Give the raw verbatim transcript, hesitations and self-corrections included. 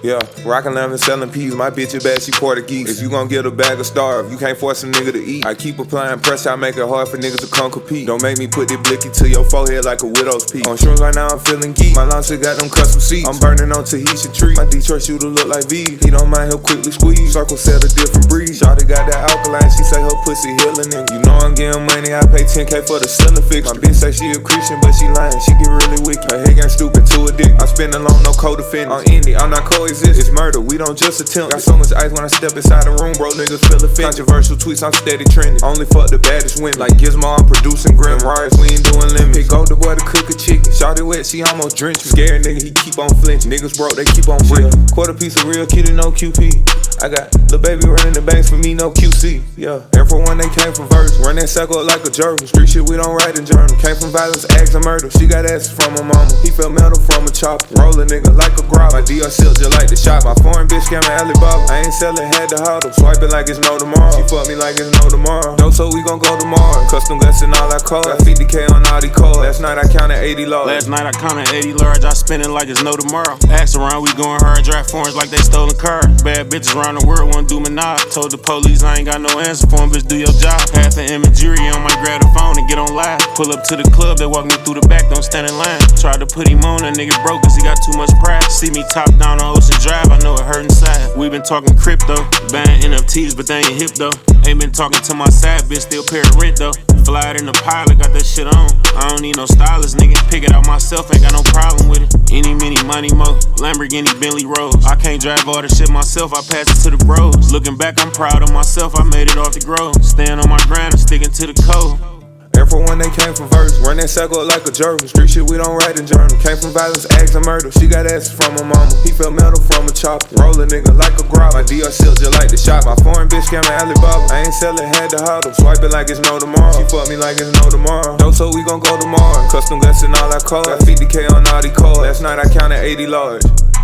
Yeah, rockin' lemon, selling peas. My bitch is bad, she Portuguese. If you gon' get a bag of starve, you can't force a nigga to eat. I keep applying pressure, I make it hard for niggas to come compete. Don't make me put this blicky to your forehead like a widow's peak. On shrooms right now, I'm feeling geek. My launcher got them custom seats. I'm burning on Tahitian tree. My Detroit shooter look like V. He don't mind, he'll quickly squeeze. Circle set a different breed. Shawty got that alkaline, she say her pussy healing it. You know I'm getting money, I pay ten K for the cylinder fix. My bitch say she a Christian, but she lying, she get really wicked. Her head ain't stupid to a dick. I spend alone, no co-defendant. On indie, I'm not coexist. It's murder, we don't just attempt. Got so much ice when I step inside the room, bro, niggas feel offended. Controversial tweets, I'm steady trending. Only fuck the baddest women. Like Gizmo, I'm producing Grim Riots, we ain't doing limits. Pick up the boy to cook a chicken. Shawty wet, she almost drenched. Scared nigga, he keep on flinching. Niggas broke, they keep on breathing. Quarter piece of real kitty, no Q P. I got the baby running the banks for me, no Q C. Yeah, and for one they came from verse. Run that circle like a journal. Street shit, we don't write in journal. Came from violence, acts of murder. She got asses from her mama. He felt metal from a chopper. Roll a nigga like a grab. My D R silk just like the shop. My foreign bitch scamming Alibaba. I ain't selling, had to hodl. Swipe it like it's no tomorrow. She fuck me like it's no tomorrow. No, so we gon' go tomorrow. Custom guts and all I call. Got fifty K on all these calls. Last night I counted eighty large. Last night I counted eighty large. I spend it like it's no tomorrow. Ask around, we going hard. Draft foreigns like they stolen cars. Bad bitches around the world wanna do me now. Told the police I ain't got no answer for them, bitch, do your job. Half the imagery on my grab the phone and get on live. Pull up to the club, they walk me through the back, don't stand in line. Tried to put him on, that nigga broke cause he got too much pride. See me top down on Ocean Drive, I know it hurt inside. We been talking crypto, buying N F Ts, but they ain't hip though. Ain't been talking to my side bitch, still pay rent though. Fly it in the pilot, got that shit on. I don't need no stylist, nigga. Pick it out myself, ain't got no problem with it. Any, mini, money, mo. Lamborghini, Bentley, Rolls. I can't drive all the shit myself, I pass it to the bros. Looking back, I'm proud of myself, I made it off the grove. Staying on my grind, I'm sticking to the code. And for one they came from verse. Run that circle like a journal. Street shit, we don't write in journal. Came from violence, acts of murder. She got asses from her mama. He felt metal from a chopper. Roll a nigga like a grab. My D R silk just like the shop. My foreign bitch scamming Alibaba. I ain't selling, had to hodl. Swipe it like it's no tomorrow. She fuck me like it's no tomorrow. No, so we gon' go tomorrow. Custom guts and all I call. Got fifty K on all these calls. Last night I counted eighty large.